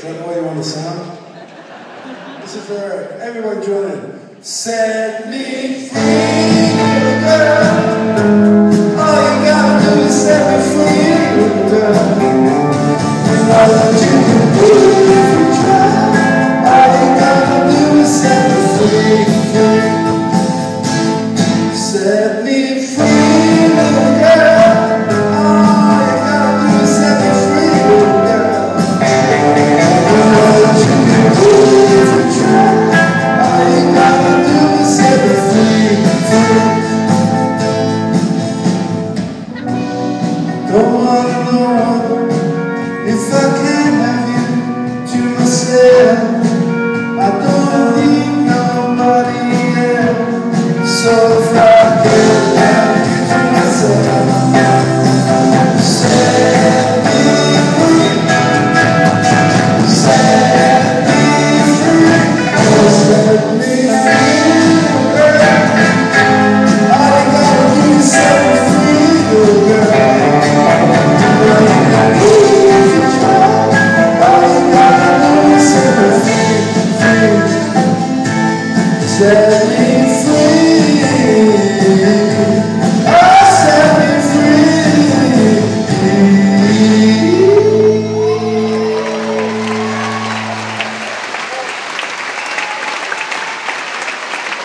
that the way you want to sound? This is for everyone join in. Set me free, little girl. All you gotta do is set me free, little girl. And all that you can do if you try. All you gotta do is set me free, free. Set me free, little girl. All you gotta do is set me free, little girl. And all that you can do if you try. All you gotta do is set me free, free. Don't wanna know if I can't have you to myself. I don't need nobody else. So